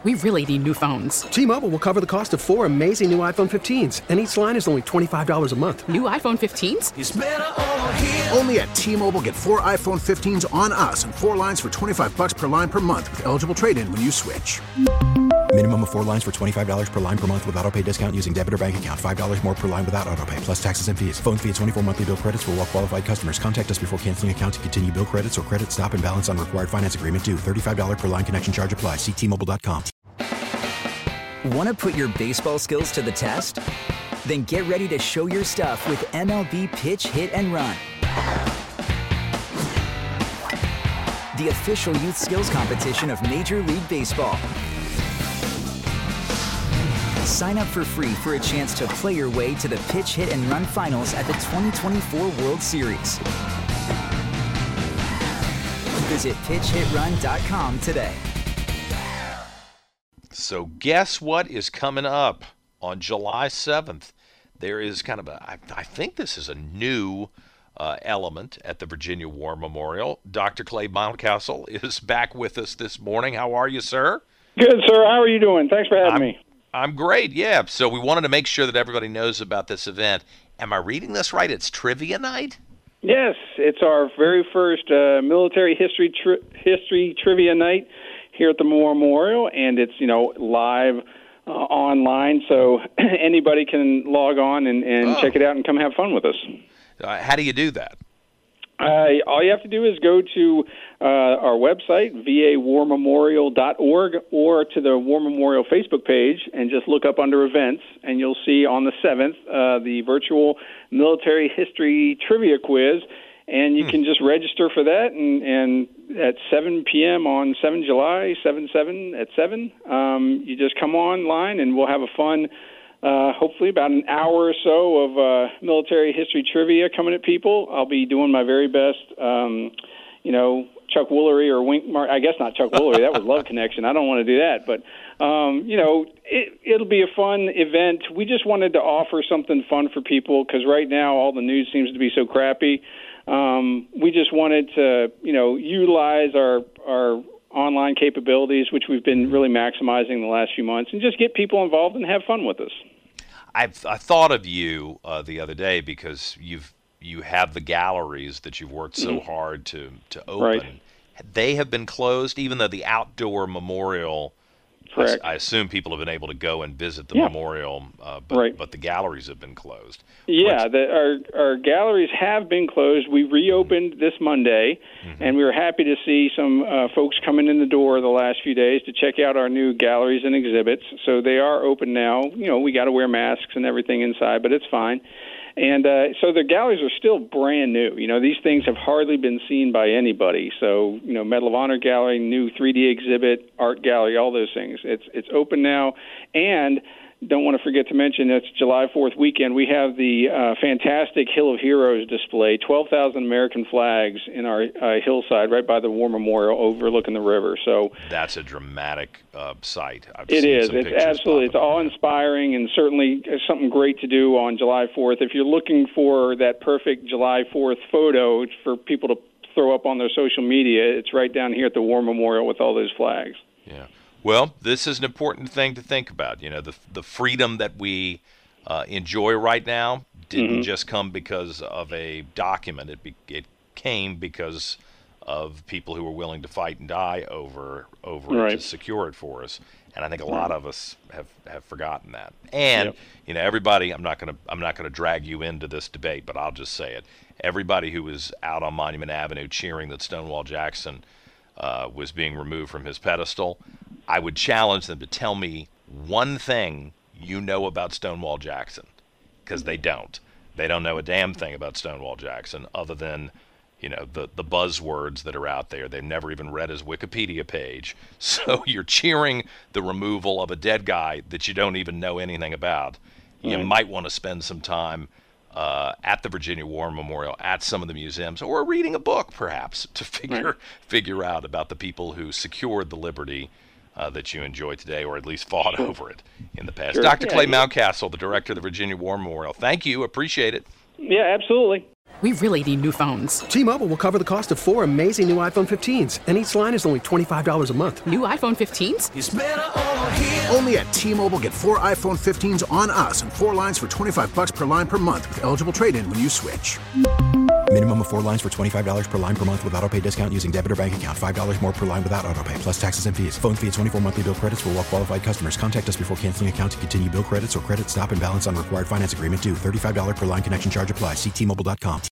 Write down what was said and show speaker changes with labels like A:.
A: We really need new phones.
B: T-Mobile will cover the cost of 4 amazing new iPhone 15s, and each line is only $25 a month.
A: New iPhone 15s?
C: It's better over here.
D: Only at T-Mobile, get 4 iPhone 15s on us and 4 lines for $25 per line per month with eligible trade-in when you switch.
E: Minimum of 4 lines for $25 per line per month with autopay discount using debit or bank account. $5 more per line without autopay, plus taxes and fees. Phone fee at 24 monthly bill credits for well-qualified customers. Contact us before canceling account to continue bill credits or credit stop and balance on required finance agreement due. $35 per line connection charge applies. See T-Mobile.com.
F: Want to put your baseball skills to the test? Then get ready to show your stuff with MLB Pitch, Hit, and Run. The official youth skills competition of Major League Baseball. Sign up for free for a chance to play your way to the Pitch, Hit, and Run finals at the 2024 World Series. Visit pitchhitrun.com today.
G: So guess what is coming up on July 7th? There is kind of I think this is a new element at the Virginia War Memorial. Dr. Clay Mountcastle is back with us this morning. How are you, sir?
H: Good, sir. How are you doing? Thanks for having me.
G: I'm great, yeah. So we wanted to make sure that everybody knows about this event. Am I reading this right? It's trivia night?
H: Yes, it's our very first military history trivia night here at the Memorial, and it's live online, so anybody can log on and check it out and come have fun with us.
G: How do you do that?
H: All you have to do is go to our website, vawarmemorial.org, or to the War Memorial Facebook page and just look up under events, and you'll see on the 7th the virtual military history trivia quiz, and you can just register for that, and at 7 p.m. on 7 July, 7/7 at 7, you just come online, and we'll have a fun hopefully about an hour or so of military history trivia coming at people. I'll be doing my very best, Chuck Woolery or Wink Mark. I guess not Chuck Woolery. That was Love Connection. I don't want to do that. But, it'll be a fun event. We just wanted to offer something fun for people because right now all the news seems to be so crappy. We just wanted to, utilize our online capabilities, which we've been really maximizing the last few months, and just get people involved and have fun with us.
G: I thought of you the other day because you have the galleries that you've worked so hard to open.
H: Right.
G: They have been closed, even though the outdoor memorial.
H: Correct.
G: I assume people have been able to go and visit the memorial, but the galleries have been closed.
H: Yeah, our galleries have been closed. We reopened this Monday, and we were happy to see some folks coming in the door the last few days to check out our new galleries and exhibits. So they are open now. We got to wear masks and everything inside, but it's fine. And so the galleries are still brand new. These things have hardly been seen by anybody. So, Medal of Honor Gallery, new 3D exhibit, art gallery, all those things. It's open now. And don't want to forget to mention it's July 4th weekend. We have the fantastic Hill of Heroes display, 12,000 American flags in our hillside right by the War Memorial overlooking the river. So
G: that's a dramatic sight.
H: It is. It's absolutely. It's awe-inspiring and certainly something great to do on July 4th. If you're looking for that perfect July 4th photo for people to throw up on their social media, it's right down here at the War Memorial with all those flags.
G: Yeah. Well, this is an important thing to think about. The freedom that we enjoy right now didn't just come because of a document. It came because of people who were willing to fight and die over it to secure it for us. And I think a lot of us have forgotten that. And everybody, I'm not gonna drag you into this debate, but I'll just say it. Everybody who was out on Monument Avenue cheering that Stonewall Jackson was being removed from his pedestal, I would challenge them to tell me one thing you know about Stonewall Jackson, because they don't. They don't know a damn thing about Stonewall Jackson other than, the buzzwords that are out there. They've never even read his Wikipedia page. So you're cheering the removal of a dead guy that you don't even know anything about. You might want to spend some time at the Virginia War Memorial, at some of the museums, or reading a book, perhaps, to figure out about the people who secured the liberty that you enjoy today, or at least fought over it in the past. Dr. Clay Mountcastle, the director of the Virginia War Memorial. Thank you. Appreciate it.
H: Yeah, absolutely.
A: We really need new phones.
B: T-Mobile will cover the cost of 4 amazing new iPhone 15s, and each line is only $25 a month.
A: New iPhone 15s?
D: It's better over here. Only at T-Mobile, get 4 iPhone 15s on us and 4 lines for $25 per line per month with eligible trade-in when you switch.
E: Minimum of 4 lines for $25 per line per month with autopay discount using debit or bank account. $5 more per line without autopay, plus taxes and fees. Phone fee at 24 monthly bill credits for well-qualified customers. Contact us before canceling account to continue bill credits or credit stop and balance on required finance agreement due. $35 per line connection charge applies. See T-Mobile.com.